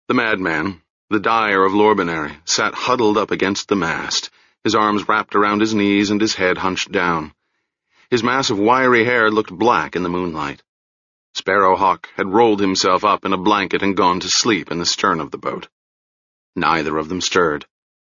The madman, the dyer of Lorbenary, sat huddled up against the mast, his arms wrapped around his knees and his head hunched down. His mass of wiry hair looked black in the moonlight. Sparrowhawk had rolled himself up in a blanket and gone to sleep in the stern of the boat. Neither of them stirred.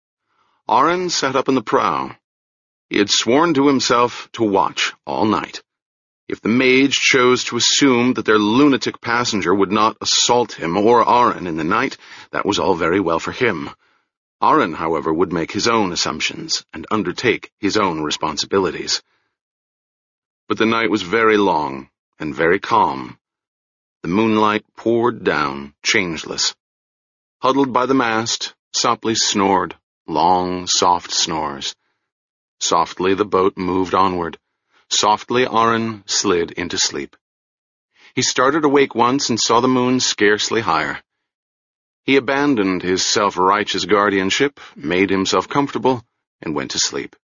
Arin sat up in the prow. He had sworn to himself to watch all night. If the mage chose to assume that their lunatic passenger would not assault him or Arin in the night, that was all very well for him. Arin, however, would make his own assumptions and undertake his own responsibilities. But the night was very long and very calm. The moonlight poured down, changeless. Huddled by the mast, Sopley snored, long, soft snores. Softly the boat moved onward. Softly Arin slid into sleep. He started awake once and saw the moon scarcely higher. He abandoned his self-righteous guardianship, made himself comfortable, and went to sleep.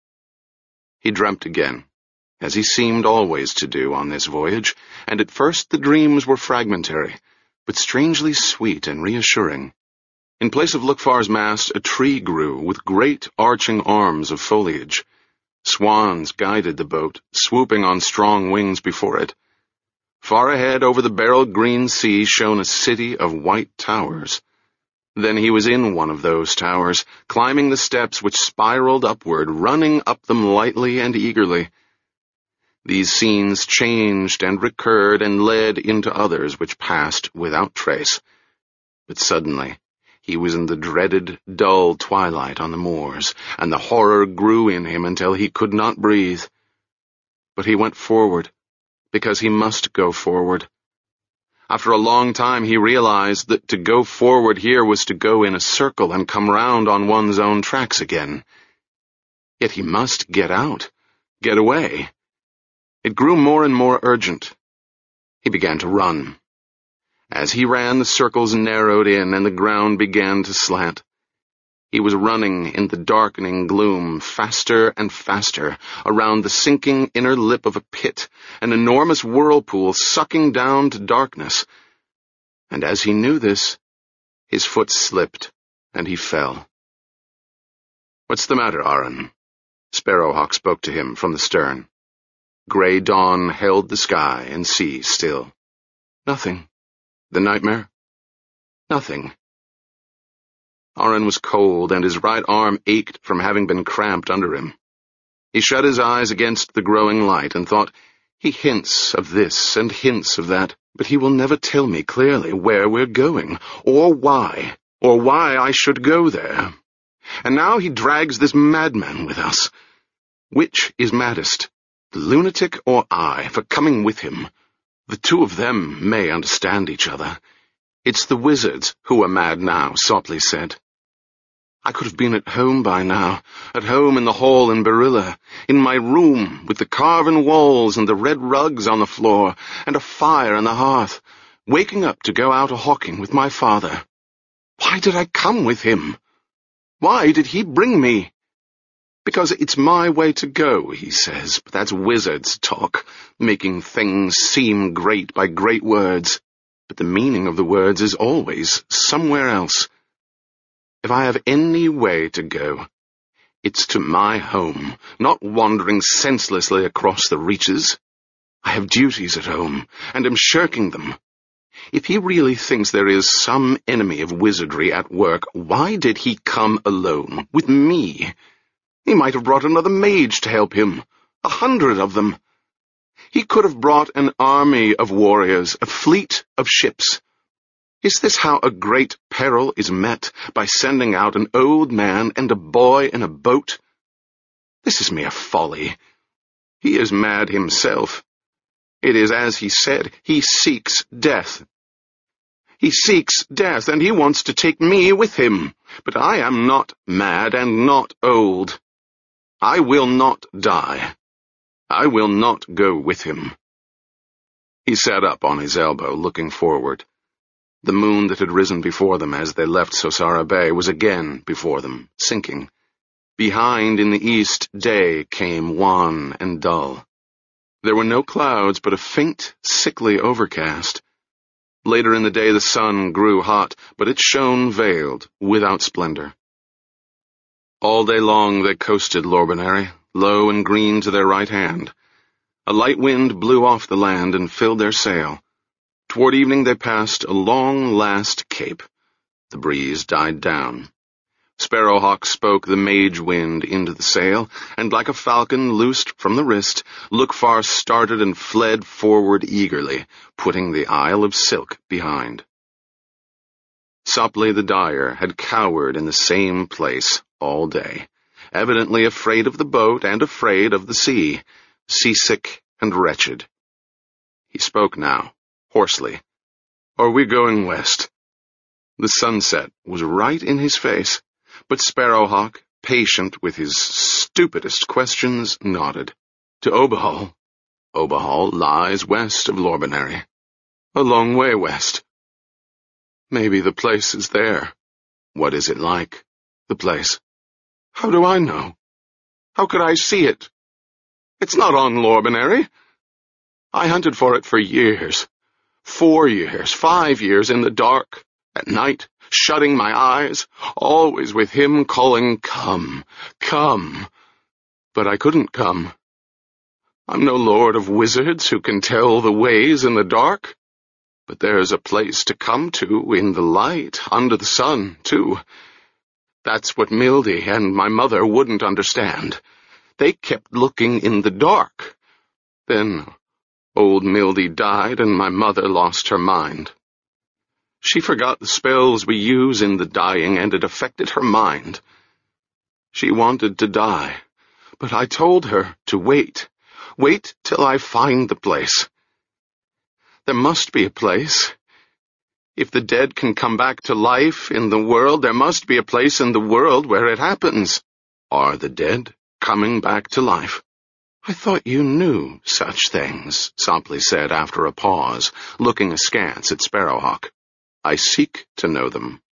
He dreamt again, as he seemed always to do on this voyage, and at first the dreams were fragmentary, but strangely sweet and reassuring. In place of Lukfar's mast, a tree grew with great arching arms of foliage. Swans guided the boat, swooping on strong wings before it. Far ahead over the beryl-green sea shone a city of white towers. Then he was in one of those towers, climbing the steps which spiraled upward, running up them lightly and eagerly. These scenes changed and recurred and led into others which passed without trace. But suddenly he was in the dreaded, dull twilight on the moors, and the horror grew in him until he could not breathe. But he went forward, because he must go forward. After a long time he realized that to go forward here was to go in a circle and come round on one's own tracks again. Yet he must get out, get away. It grew more and more urgent. He began to run. As he ran, the circles narrowed in and the ground began to slant. He was running in the darkening gloom, faster and faster, around the sinking inner lip of a pit, an enormous whirlpool sucking down to darkness. And as he knew this, his foot slipped, and he fell. "What's the matter, Arin?" Sparrowhawk spoke to him from the stern. Grey dawn held the sky and sea still. "Nothing. The nightmare?" "Nothing." Arin was cold, and his right arm ached from having been cramped under him. He shut his eyes against the growing light and thought, he hints of this and hints of that, but he will never tell me clearly where we're going, or why I should go there. And now he drags this madman with us. Which is maddest, the lunatic or I, for coming with him? The two of them may understand each other. It's the wizards who are mad now, Sopley said. I could have been at home by now, at home in the hall in Barilla, in my room, with the carven walls and the red rugs on the floor, and a fire on the hearth, waking up to go out a-hawking with my father. Why did I come with him? Why did he bring me? Because it's my way to go, he says, but that's wizards' talk, making things seem great by great words. But the meaning of the words is always somewhere else. If I have any way to go, it's to my home, not wandering senselessly across the reaches. I have duties at home, and am shirking them. If he really thinks there is some enemy of wizardry at work, why did he come alone, with me? He might have brought another mage to help him, 100 of them. He could have brought an army of warriors, a fleet of ships. Is this how a great peril is met, by sending out an old man and a boy in a boat? This is mere folly. He is mad himself. It is as he said, he seeks death. He seeks death, and he wants to take me with him. But I am not mad and not old. I will not die. I will not go with him. He sat up on his elbow, looking forward. The moon that had risen before them as they left Sosara Bay was again before them, sinking. Behind in the east, day came wan and dull. There were no clouds, but a faint, sickly overcast. Later in the day the sun grew hot, but it shone veiled, without splendor. All day long they coasted Lorbonary, low and green to their right hand. A light wind blew off the land and filled their sail. Toward evening they passed a long last cape. The breeze died down. Sparrowhawk spoke the mage wind into the sail, and like a falcon loosed from the wrist, Lookfar started and fled forward eagerly, putting the Isle of Silk behind. Sopley the dyer had cowered in the same place all day, evidently afraid of the boat and afraid of the sea, seasick and wretched. He spoke now, hoarsely. "Are we going west?" The sunset was right in his face, but Sparrowhawk, patient with his stupidest questions, nodded. "To Oberhall. Oberhall lies west of Lorbonary. A long way west." "Maybe the place is there." "What is it like, the place?" "How do I know? How could I see it? It's not on Lorbonary. I hunted for it for years. 4 years, 5 years in the dark, at night, shutting my eyes, always with him calling, 'Come, come.' But I couldn't come. I'm no lord of wizards who can tell the ways in the dark. But there's a place to come to in the light, under the sun, too. That's what Mildy and my mother wouldn't understand. They kept looking in the dark. Then old Mildy died and my mother lost her mind. She forgot the spells we use in the dying, and it affected her mind. She wanted to die, but I told her to wait. Wait till I find the place. There must be a place. If the dead can come back to life in the world, there must be a place in the world where it happens." "Are the dead coming back to life?" "I thought you knew such things," Sopley said after a pause, looking askance at Sparrowhawk. "I seek to know them."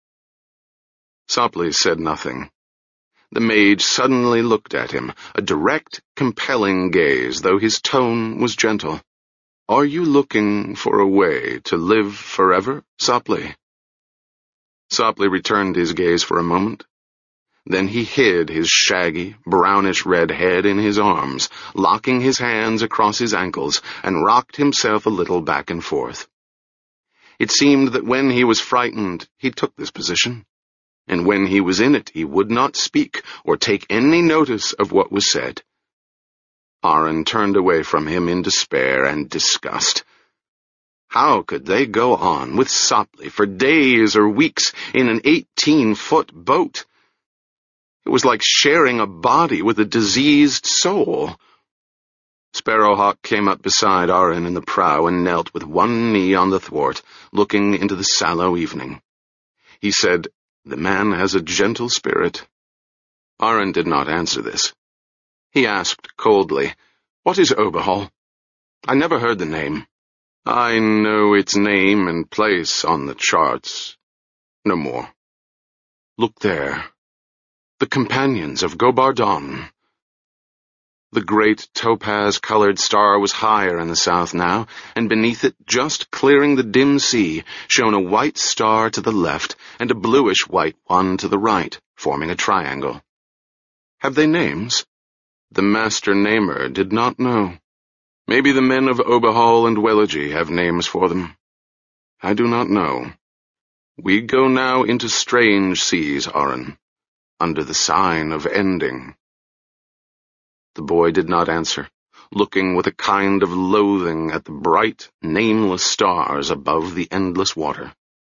Sopley said nothing. The mage suddenly looked at him, a direct, compelling gaze, though his tone was gentle. "Are you looking for a way to live forever, Sopley?" Sopley returned his gaze for a moment. Then he hid his shaggy, brownish-red head in his arms, locking his hands across his ankles, and rocked himself a little back and forth. It seemed that when he was frightened, he took this position, and when he was in it, he would not speak or take any notice of what was said. Aron turned away from him in despair and disgust. How could they go on with Sopley for days or weeks in an 18-foot boat? It was like sharing a body with a diseased soul. Sparrowhawk came up beside Aron in the prow and knelt with one knee on the thwart, looking into the sallow evening. He said, "The man has a gentle spirit." Aron did not answer this. He asked coldly, "What is Oberhall? I never heard the name." "I know its name and place on the charts. No more. Look there. The companions of Gobardon." The great topaz-colored star was higher in the south now, and beneath it, just clearing the dim sea, shone a white star to the left and a bluish-white one to the right, forming a triangle. "Have they names?" The master namer did not know. Maybe the men of Oberhall and Wellergy have names for them. I do not know. We go now into strange seas, Aron, under the sign of ending. The boy did not answer, looking with a kind of loathing at the bright, nameless stars above the endless water.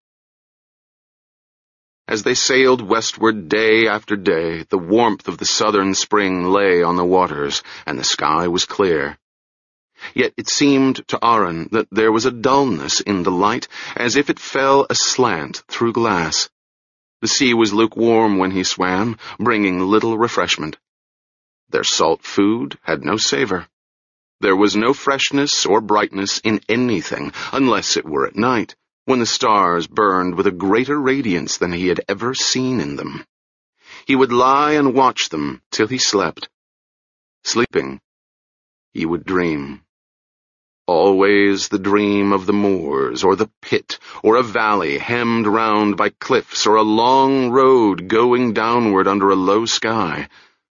As they sailed westward day after day, the warmth of the southern spring lay on the waters, and the sky was clear. Yet it seemed to Aron that there was a dullness in the light, as if it fell aslant through glass. The sea was lukewarm when he swam, bringing little refreshment. Their salt food had no savor. There was no freshness or brightness in anything, unless it were at night, when the stars burned with a greater radiance than he had ever seen in them. He would lie and watch them till he slept. Sleeping, he would dream. Always the dream of the moors, or the pit, or a valley hemmed round by cliffs, or a long road going downward under a low sky.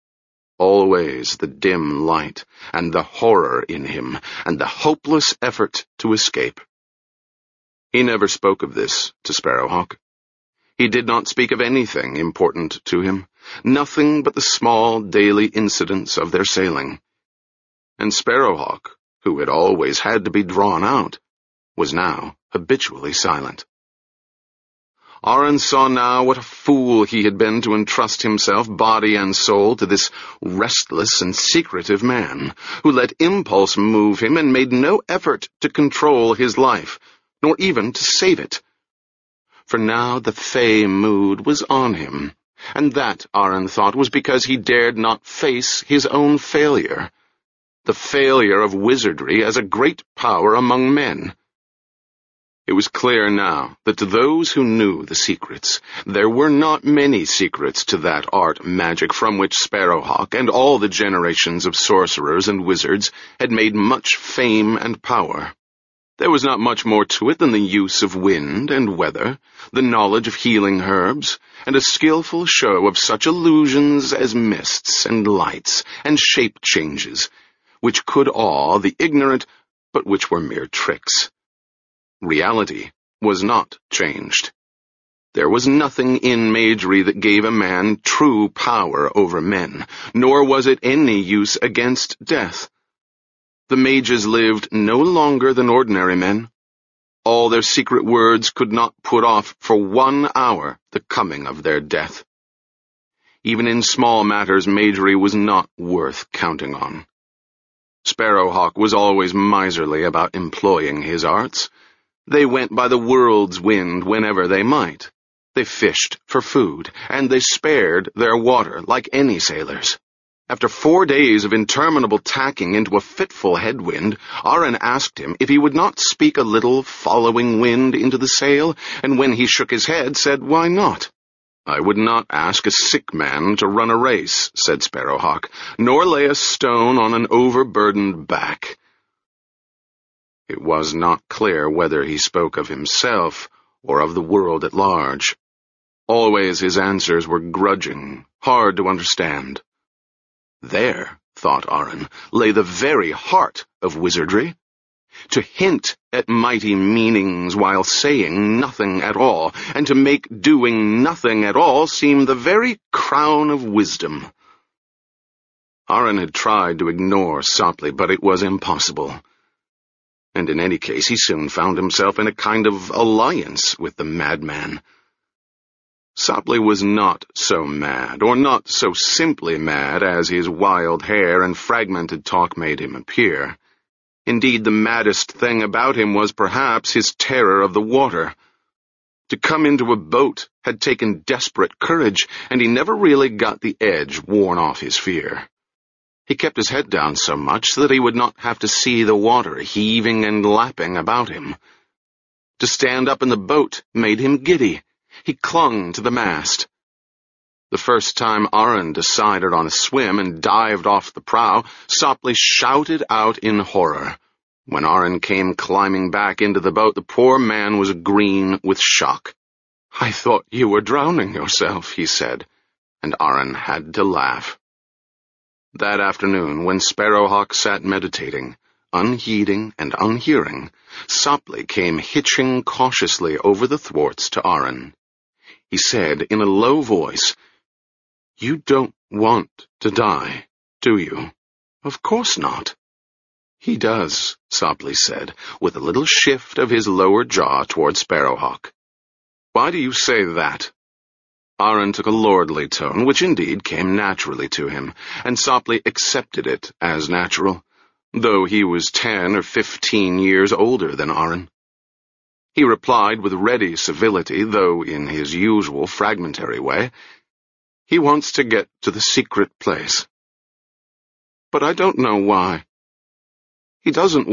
Always the dim light, and the horror in him, and the hopeless effort to escape. He never spoke of this to Sparrowhawk. He did not speak of anything important to him, nothing but the small daily incidents of their sailing. And Sparrowhawk, who had always had to be drawn out, was now habitually silent. Aron saw now what a fool he had been to entrust himself, body and soul, to this restless and secretive man, who let impulse move him and made no effort to control his life, nor even to save it. For now the fey mood was on him, and that, Aron thought, was because he dared not face his own failure. The failure of wizardry as a great power among men. It was clear now that to those who knew the secrets, there were not many secrets to that art magic from which Sparrowhawk and all the generations of sorcerers and wizards had made much fame and power. There was not much more to it than the use of wind and weather, the knowledge of healing herbs, and a skillful show of such illusions as mists and lights and shape changes, which could awe the ignorant, but which were mere tricks. Reality was not changed. There was nothing in magery that gave a man true power over men, nor was it any use against death. The mages lived no longer than ordinary men. All their secret words could not put off for 1 hour the coming of their death. Even in small matters, magery was not worth counting on. Sparrowhawk was always miserly about employing his arts. They went by the world's wind whenever they might. They fished for food, and they spared their water like any sailors. After 4 days of interminable tacking into a fitful headwind, Aron asked him if he would not speak a little following wind into the sail, and when he shook his head, said, "Why not?" "I would not ask a sick man to run a race," said Sparrowhawk, "nor lay a stone on an overburdened back." It was not clear whether he spoke of himself or of the world at large. Always his answers were grudging, hard to understand. There, thought Aron, lay the very heart of wizardry. To hint at mighty meanings while saying nothing at all, and to make doing nothing at all seem the very crown of wisdom. Aron had tried to ignore Sopley, but it was impossible. And in any case, he soon found himself in a kind of alliance with the madman. Sopley was not so mad, or not so simply mad as his wild hair and fragmented talk made him appear. Indeed, the maddest thing about him was perhaps his terror of the water. To come into a boat had taken desperate courage, and he never really got the edge worn off his fear. He kept his head down so much that he would not have to see the water heaving and lapping about him. To stand up in the boat made him giddy. He clung to the mast. The first time Aron decided on a swim and dived off the prow, Sopley shouted out in horror. When Aron came climbing back into the boat, the poor man was green with shock. "I thought you were drowning yourself," he said, and Aron had to laugh. That afternoon, when Sparrowhawk sat meditating, unheeding and unhearing, Sopley came hitching cautiously over the thwarts to Aron. He said in a low voice, "You don't want to die, do you?" "Of course not." "He does," Sopley said, with a little shift of his lower jaw toward Sparrowhawk. "Why do you say that?" Aron took a lordly tone, which indeed came naturally to him, and Sopley accepted it as natural, though he was 10 or 15 years older than Aron. He replied with ready civility, though in his usual fragmentary way, "He wants to get to the secret place. But I don't know why. He doesn't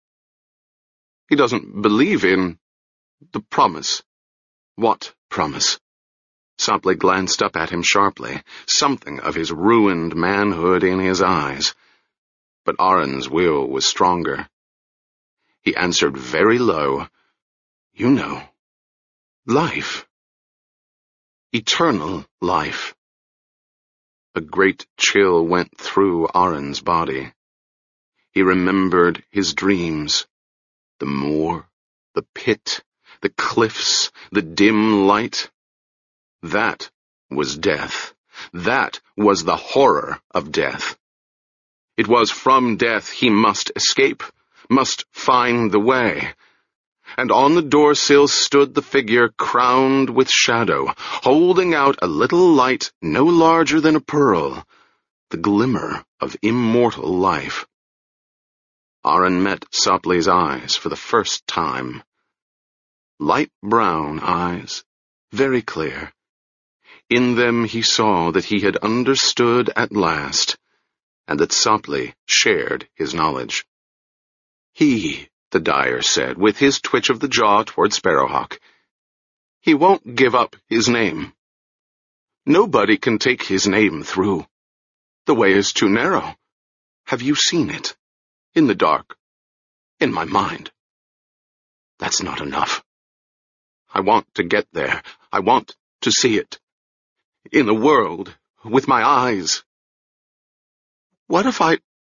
believe in the promise." "What promise?" Sopley glanced up at him sharply, something of his ruined manhood in his eyes. But Aron's will was stronger. he answered very low, "You know, life. Eternal life." A great chill went through Aron's body. He remembered his dreams, the moor, the pit, the cliffs, the dim light. That was death. That was the horror of death. It was from death he must escape, must find the way. And on the doorsill stood the figure crowned with shadow, holding out a little light no larger than a pearl, the glimmer of immortal life. Aron met Sopley's eyes for the first time. Light brown eyes, very clear. In them he saw that he had understood at last, and that Sopley shared his knowledge. He, the dyer said, with his twitch of the jaw toward Sparrowhawk, he won't give up his name. Nobody can take his name through. The way is too narrow. Have you seen it? In the dark. In my mind. That's not enough. I want to get there. I want to see it. In the world, with my eyes. What if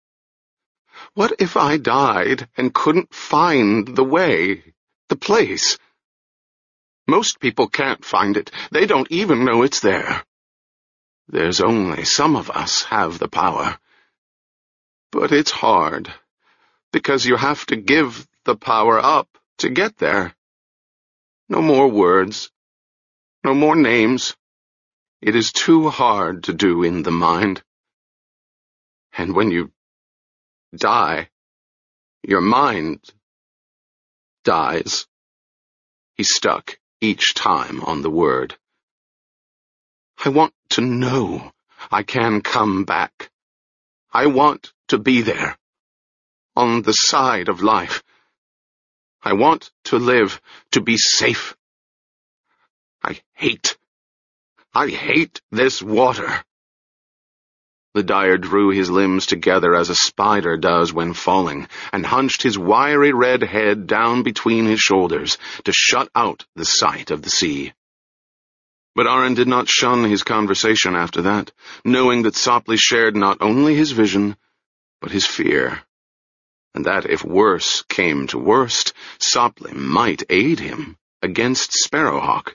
I died and couldn't find the way, the place? Most people can't find it. They don't even know it's there. There's only some of us have the power. But it's hard, because you have to give the power up to get there. No more words. No more names. It is too hard to do in the mind. And when you die, your mind dies. He stuck each time on the word. I want to know I can come back. I want to be there, on the side of life. I want to live, to be safe. I hate this water. The dyer drew his limbs together as a spider does when falling, and hunched his wiry red head down between his shoulders to shut out the sight of the sea. But Aron did not shun his conversation after that, knowing that Sopley shared not only his vision, but his fear, and that if worse came to worst, Sopley might aid him against Sparrowhawk.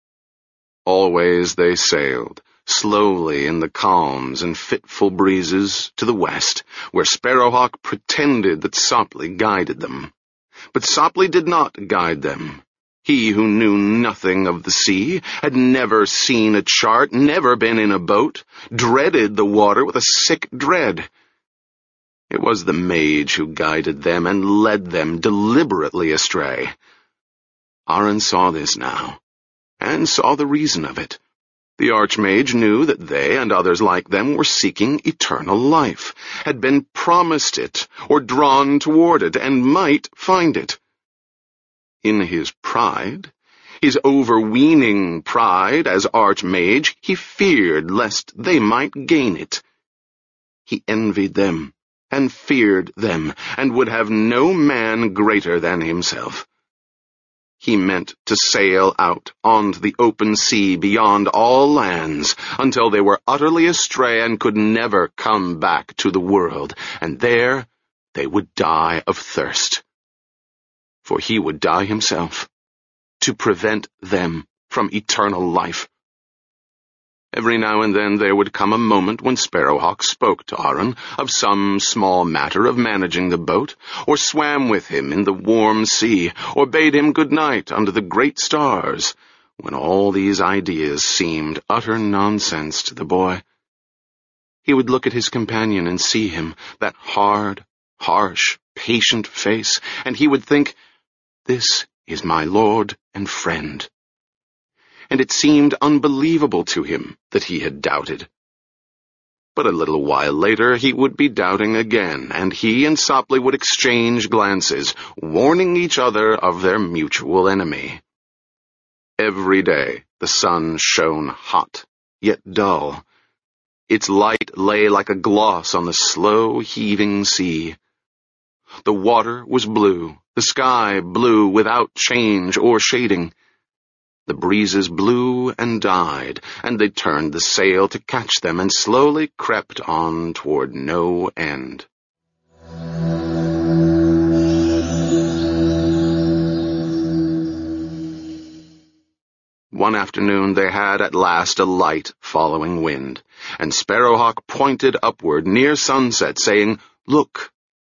Always they sailed, slowly in the calms and fitful breezes, to the west, where Sparrowhawk pretended that Sopley guided them. But Sopley did not guide them. He who knew nothing of the sea, had never seen a chart, never been in a boat, dreaded the water with a sick dread. It was the mage who guided them and led them deliberately astray. Aron saw this now, and saw the reason of it. The Archmage knew that they and others like them were seeking eternal life, had been promised it, or drawn toward it, and might find it. In his pride, his overweening pride as Archmage, he feared lest they might gain it. He envied them, and feared them, and would have no man greater than himself. He meant to sail out onto the open sea beyond all lands, until they were utterly astray and could never come back to the world, and there they would die of thirst. For he would die himself, to prevent them from eternal life. Every now and then there would come a moment when Sparrowhawk spoke to Aron of some small matter of managing the boat, or swam with him in the warm sea, or bade him good night under the great stars, when all these ideas seemed utter nonsense to the boy. He would look at his companion and see him, that hard, harsh, patient face, and he would think, "This is my lord and friend." And it seemed unbelievable to him that he had doubted. But a little while later he would be doubting again, and he and Sopley would exchange glances, warning each other of their mutual enemy. Every day the sun shone hot, yet dull. Its light lay like a gloss on the slow, heaving sea. The water was blue, the sky blue without change or shading. The breezes blew and died, and they turned the sail to catch them and slowly crept on toward no end. One afternoon they had at last a light following wind, and Sparrowhawk pointed upward near sunset, saying, "Look!"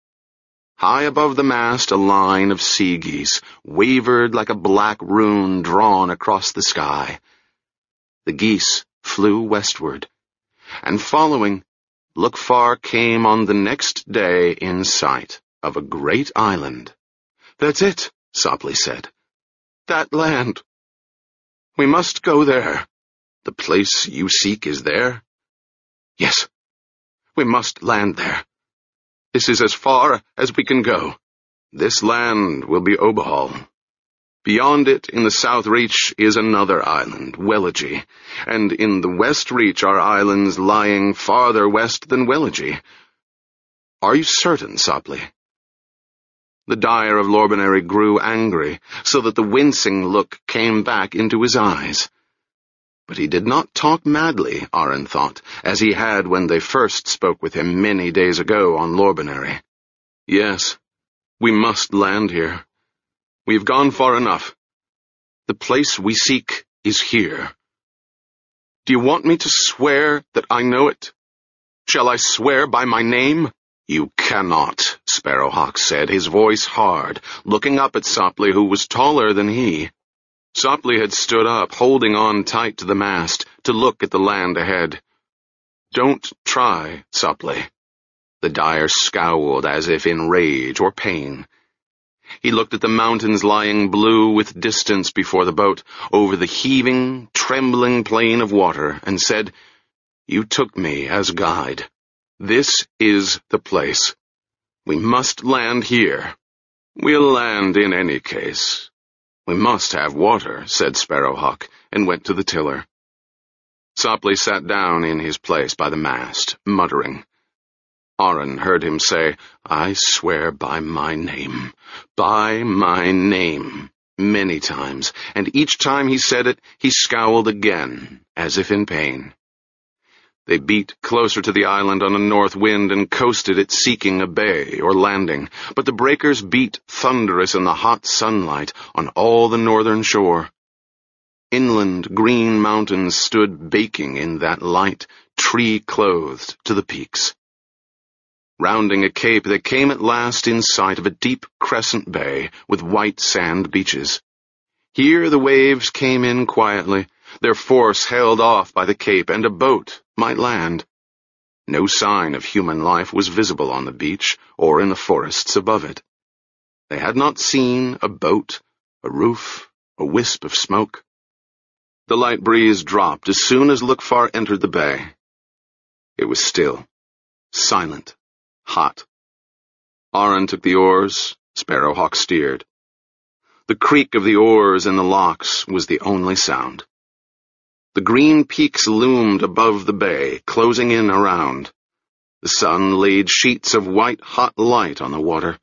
High above the mast a line of sea geese wavered like a black rune drawn across the sky. The geese flew westward, and following, Lookfar came on the next day in sight of a great island. "That's it," Sopley said. "That land. We must go there." "The place you seek is there?" "Yes. We must land there. This is as far as we can go. This land will be Obahal. Beyond it, in the south reach, is another island, Welligy, and in the west reach are islands lying farther west than Welligy. Are you certain, Sopley?" The dyer of Lorbonary grew angry, so that the wincing look came back into his eyes. But he did not talk madly, Aron thought, as he had when they first spoke with him many days ago on Lorbonary. "Yes, we must land here. We've gone far enough. The place we seek is here. Do you want me to swear that I know it? Shall I swear by my name?" "You cannot," Sparrowhawk said, his voice hard, looking up at Sopley, who was taller than he. Sopley had stood up, holding on tight to the mast, to look at the land ahead. "Don't try, Sopley." The dyer scowled as if in rage or pain. He looked at the mountains lying blue with distance before the boat, over the heaving, trembling plain of water, and said, "You took me as guide. This is the place. We must land here. We'll land in any case. We must have water," said Sparrowhawk, and went to the tiller. Sopley sat down in his place by the mast, muttering. Aron heard him say, "I swear by my name, many times, and each time he said it, he scowled again, as if in pain. They beat closer to the island on a north wind and coasted it, seeking a bay or landing, but the breakers beat thunderous in the hot sunlight on all the northern shore. Inland green mountains stood baking in that light, tree-clothed to the peaks. Rounding a cape, they came at last in sight of a deep crescent bay with white sand beaches. Here the waves came in quietly, their force held off by the cape, and a boat might land. No sign of human life was visible on the beach or in the forests above it. They had not seen a boat, a roof, a wisp of smoke. The light breeze dropped as soon as Lookfar entered the bay. It was still, silent, hot. Aron took the oars, Sparrowhawk steered. The creak of the oars in the locks was the only sound. The green peaks loomed above the bay, closing in around. The sun laid sheets of white-hot light on the water.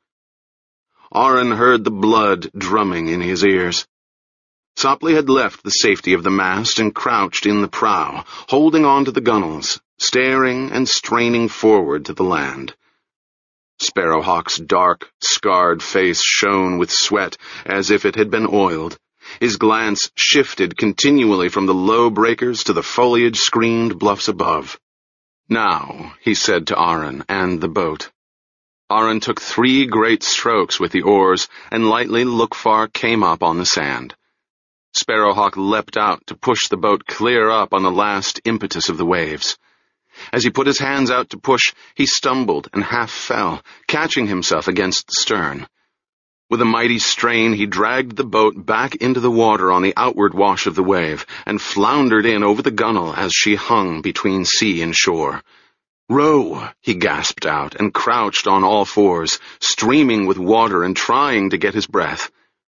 Aron heard the blood drumming in his ears. Sopley had left the safety of the mast and crouched in the prow, holding on to the gunwales, staring and straining forward to the land. Sparrowhawk's dark, scarred face shone with sweat as if it had been oiled. His glance shifted continually from the low breakers to the foliage-screened bluffs above. "Now," he said to Aron and the boat. Aron took 3 great strokes with the oars, and lightly Lookfar came up on the sand. Sparrowhawk leapt out to push the boat clear up on the last impetus of the waves. As he put his hands out to push, he stumbled and half fell, catching himself against the stern. With a mighty strain, he dragged the boat back into the water on the outward wash of the wave, and floundered in over the gunwale as she hung between sea and shore. "Row!" he gasped out, and crouched on all fours, streaming with water and trying to get his breath.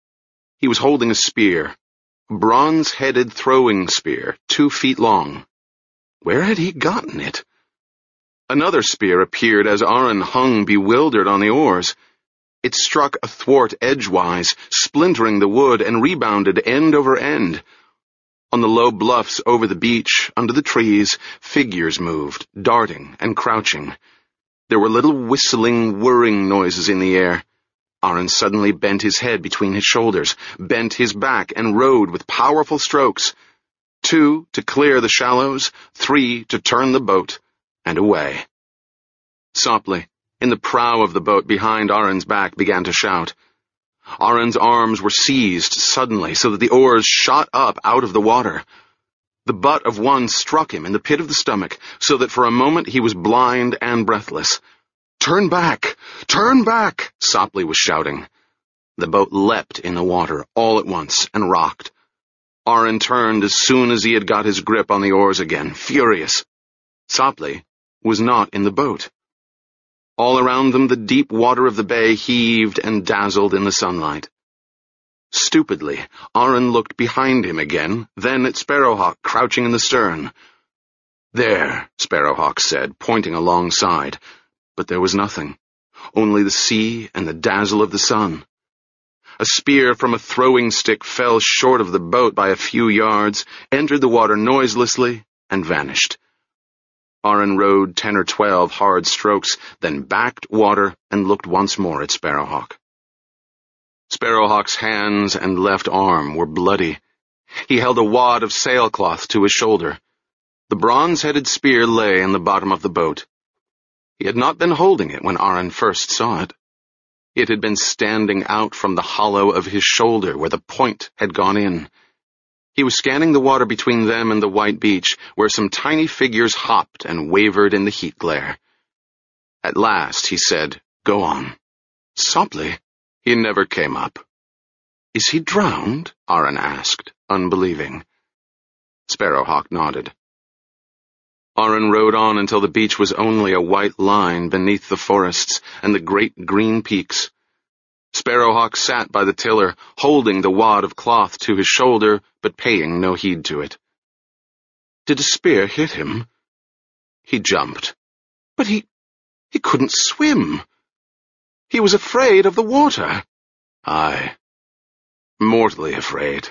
He was holding a spear, a bronze-headed throwing spear, 2 feet long. Where had he gotten it? Another spear appeared as Aron hung bewildered on the oars. It struck athwart edgewise, splintering the wood, and rebounded end over end. On the low bluffs over the beach, under the trees, figures moved, darting and crouching. There were little whistling, whirring noises in the air. Aron suddenly bent his head between his shoulders, bent his back, and rowed with powerful strokes. 2 to clear the shallows, 3 to turn the boat, and away. Sopley, in the prow of the boat behind Aron's back, began to shout. Aron's arms were seized suddenly so that the oars shot up out of the water. The butt of one struck him in the pit of the stomach, so that for a moment he was blind and breathless. "Turn back! Turn back!" Sopley was shouting. The boat leapt in the water all at once and rocked. Aron turned as soon as he had got his grip on the oars again, furious. Sopley was not in the boat. All around them the deep water of the bay heaved and dazzled in the sunlight. Stupidly, Aron looked behind him again, then at Sparrowhawk crouching in the stern. "There," Sparrowhawk said, pointing alongside, but there was nothing, only the sea and the dazzle of the sun. A spear from a throwing stick fell short of the boat by a few yards, entered the water noiselessly, and vanished. Aron rowed 10 or 12 hard strokes, then backed water and looked once more at Sparrowhawk. Sparrowhawk's hands and left arm were bloody. He held a wad of sailcloth to his shoulder. The bronze-headed spear lay in the bottom of the boat. He had not been holding it when Aron first saw it. It had been standing out from the hollow of his shoulder where the point had gone in. He was scanning the water between them and the white beach, where some tiny figures hopped and wavered in the heat glare. At last he said, "Go on." "Sopley?" He never came up. "Is he drowned?" Aron asked, unbelieving. Sparrowhawk nodded. Aron rowed on until the beach was only a white line beneath the forests and the great green peaks. Sparrowhawk sat by the tiller, holding the wad of cloth to his shoulder, but paying no heed to it. "Did a spear hit him?" He jumped. "But he couldn't swim. He was afraid of the water." "Aye, mortally afraid.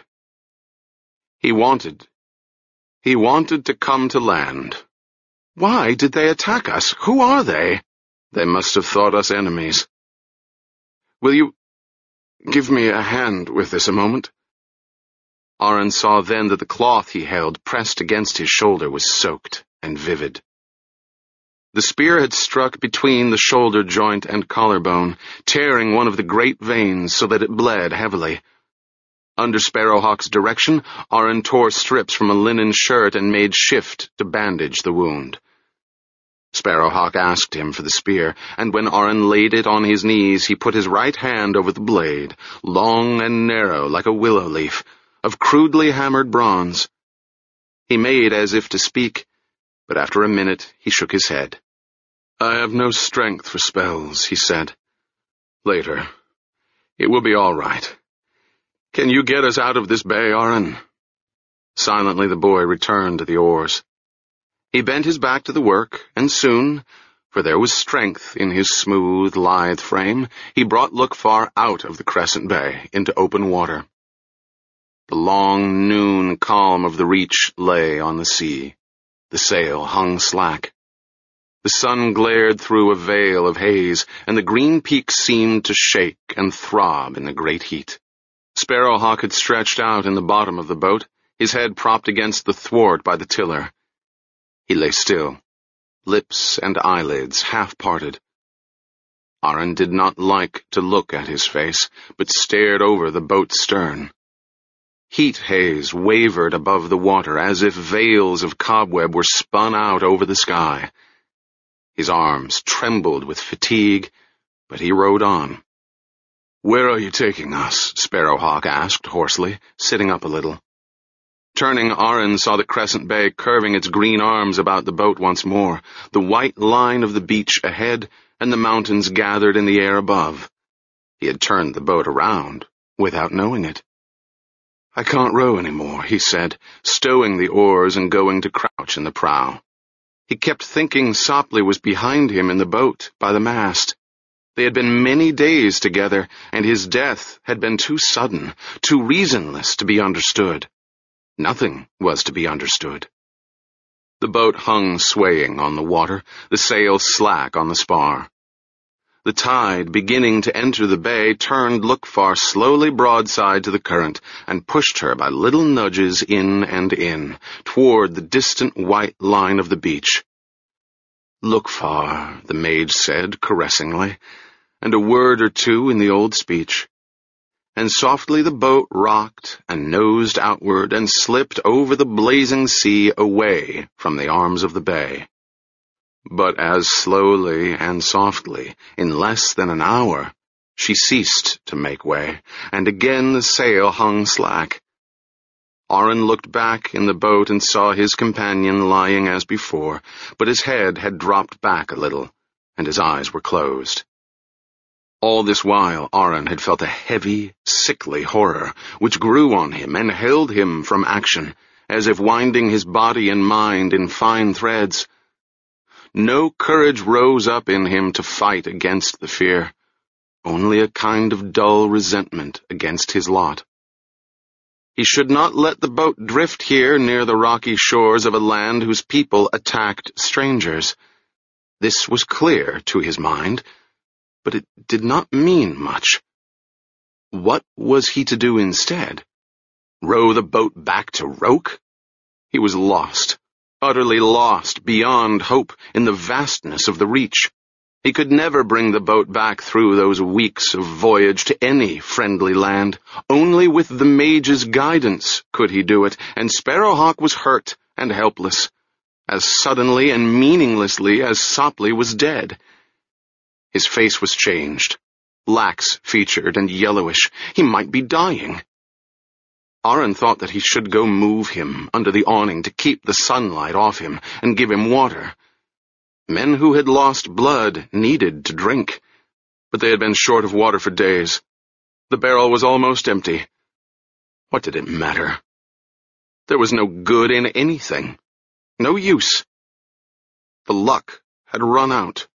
He wanted to come to land." "Why did they attack us? Who are they?" "They must have thought us enemies. Will you give me a hand with this a moment?" Aron saw then that the cloth he held pressed against his shoulder was soaked and vivid. The spear had struck between the shoulder joint and collarbone, tearing one of the great veins so that it bled heavily. Under Sparrowhawk's direction, Aron tore strips from a linen shirt and made shift to bandage the wound. Sparrowhawk asked him for the spear, and when Aron laid it on his knees, he put his right hand over the blade, long and narrow like a willow leaf, of crudely hammered bronze. He made as if to speak, but after a minute he shook his head. "I have no strength for spells," he said. "Later. It will be all right. Can you get us out of this bay, Aron?" Silently the boy returned to the oars. He bent his back to the work, and soon, for there was strength in his smooth, lithe frame, he brought Look far out of the Crescent Bay into open water. The long noon calm of the reach lay on the sea. The sail hung slack. The sun glared through a veil of haze, and the green peaks seemed to shake and throb in the great heat. Sparrowhawk had stretched out in the bottom of the boat, his head propped against the thwart by the tiller. He lay still, lips and eyelids half-parted. Aron did not like to look at his face, but stared over the boat's stern. Heat haze wavered above the water as if veils of cobweb were spun out over the sky. His arms trembled with fatigue, but he rowed on. "Where are you taking us?" Sparrowhawk asked hoarsely, sitting up a little. Turning, Aron saw the Crescent Bay curving its green arms about the boat once more, the white line of the beach ahead, and the mountains gathered in the air above. He had turned the boat around, without knowing it. "I can't row any more," he said, stowing the oars and going to crouch in the prow. He kept thinking Sopley was behind him in the boat, by the mast. They had been many days together, and his death had been too sudden, too reasonless to be understood. Nothing was to be understood. The boat hung swaying on the water, the sail slack on the spar. The tide, beginning to enter the bay, turned Lookfar slowly broadside to the current and pushed her by little nudges in, toward the distant white line of the beach. "Lookfar," the mage said caressingly, and a word or two in the old speech. And softly the boat rocked and nosed outward and slipped over the blazing sea away from the arms of the bay. But as slowly and softly, in less than an hour, she ceased to make way, and again the sail hung slack. Aron looked back in the boat and saw his companion lying as before, but his head had dropped back a little, and his eyes were closed. All this while Aron had felt a heavy, sickly horror, which grew on him and held him from action, as if winding his body and mind in fine threads. No courage rose up in him to fight against the fear, only a kind of dull resentment against his lot. He should not let the boat drift here near the rocky shores of a land whose people attacked strangers. This was clear to his mind, but it did not mean much. What was he to do instead? Row the boat back to Roke? He was lost. Utterly lost, beyond hope, in the vastness of the reach. He could never bring the boat back through those weeks of voyage to any friendly land. Only with the mage's guidance could he do it, and Sparrowhawk was hurt and helpless, as suddenly and meaninglessly as Sopley was dead. His face was changed, lax-featured and yellowish. He might be dying. Aron thought that he should go move him under the awning to keep the sunlight off him and give him water. Men who had lost blood needed to drink, but they had been short of water for days. The barrel was almost empty. What did it matter? There was no good in anything. No use. The luck had run out.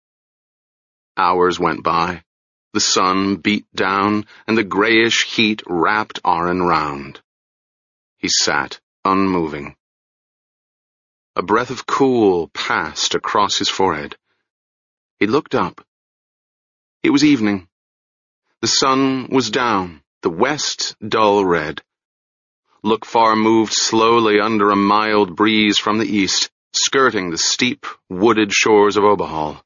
Hours went by. The sun beat down, and the grayish heat wrapped Aron round. He sat, unmoving. A breath of cool passed across his forehead. He looked up. It was evening. The sun was down, the west dull red. Lookfar moved slowly under a mild breeze from the east, skirting the steep, wooded shores of Obahal.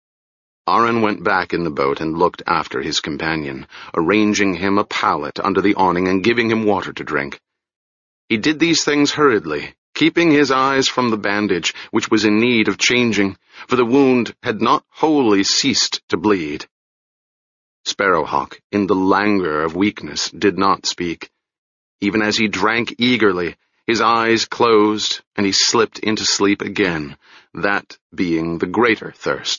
Aron went back in the boat and looked after his companion, arranging him a pallet under the awning and giving him water to drink. He did these things hurriedly, keeping his eyes from the bandage, which was in need of changing, for the wound had not wholly ceased to bleed. Sparrowhawk, in the languor of weakness, did not speak. Even as he drank eagerly, his eyes closed, and he slipped into sleep again, that being the greater thirst.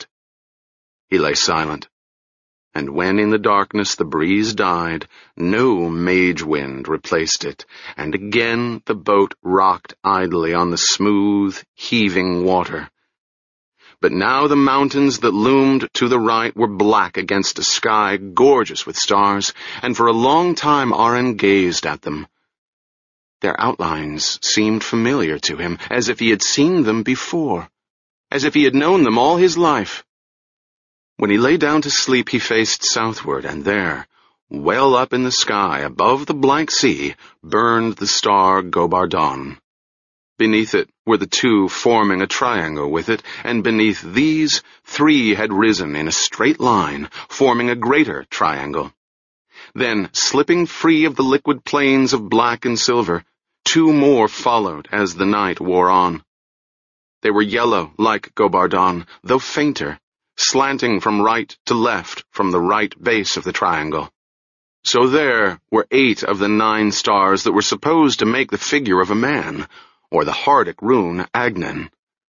He lay silent, and when in the darkness the breeze died, no mage wind replaced it, and again the boat rocked idly on the smooth, heaving water. But now the mountains that loomed to the right were black against a sky gorgeous with stars, and for a long time Aron gazed at them. Their outlines seemed familiar to him, as if he had seen them before, as if he had known them all his life. When he lay down to sleep, he faced southward, and there, well up in the sky, above the blank sea, burned the star Gobardon. Beneath it were the two forming a triangle with it, and beneath these, three had risen in a straight line, forming a greater triangle. Then, slipping free of the liquid plains of black and silver, two more followed as the night wore on. They were yellow, like Gobardon, though fainter, slanting from right to left from the right base of the triangle. So there were 8 of the 9 stars that were supposed to make the figure of a man, or the Hardic rune Agnen.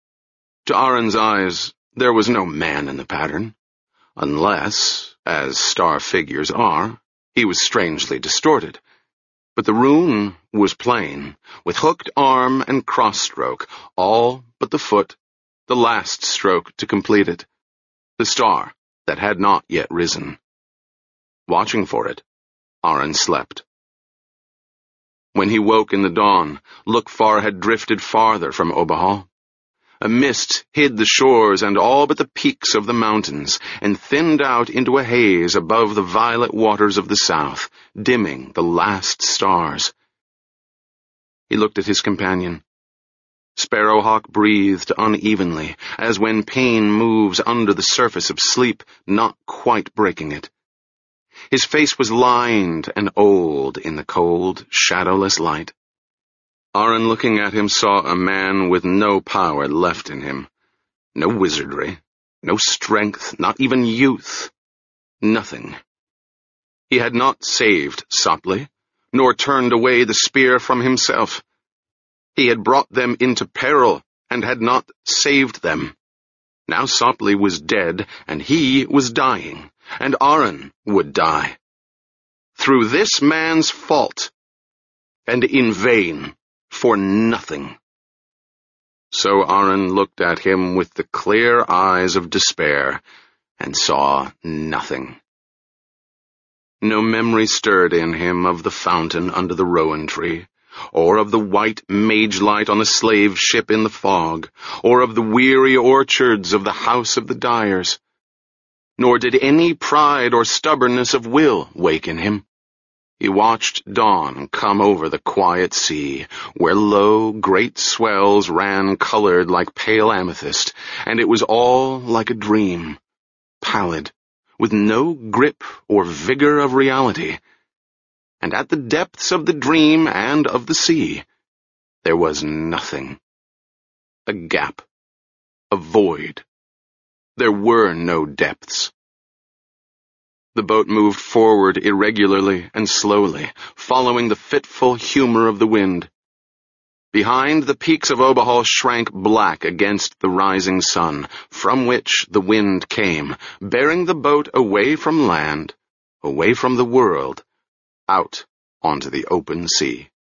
To Aron's eyes, there was no man in the pattern, unless, as star figures are, he was strangely distorted. But the rune was plain, with hooked arm and cross-stroke, all but the foot, the last stroke to complete it. The star, that had not yet risen. Watching for it, Aron slept. When he woke in the dawn, Lukfar had drifted farther from Obahal. A mist hid the shores and all but the peaks of the mountains, and thinned out into a haze above the violet waters of the south, dimming the last stars. He looked at his companion. Sparrowhawk breathed unevenly, as when pain moves under the surface of sleep, not quite breaking it. His face was lined and old in the cold, shadowless light. Aron, looking at him, saw a man with no power left in him. No wizardry, no strength, not even youth. Nothing. He had not saved Sopli, nor turned away the spear from himself. He had brought them into peril, and had not saved them. Now Sopli was dead, and he was dying, and Aron would die. Through this man's fault, and in vain, for nothing. So Aron looked at him with the clear eyes of despair, and saw nothing. No memory stirred in him of the fountain under the rowan tree, or of the white mage light on the slave ship in the fog, or of the weary orchards of the house of the dyers. Nor did any pride or stubbornness of will wake in him. He watched dawn come over the quiet sea, where low, great swells ran colored like pale amethyst, and it was all like a dream, pallid, with no grip or vigor of reality. And at the depths of the dream and of the sea, there was nothing. A gap. A void. There were no depths. The boat moved forward irregularly and slowly, following the fitful humor of the wind. Behind, the peaks of Obahal shrank black against the rising sun, from which the wind came, bearing the boat away from land, away from the world, out onto the open sea.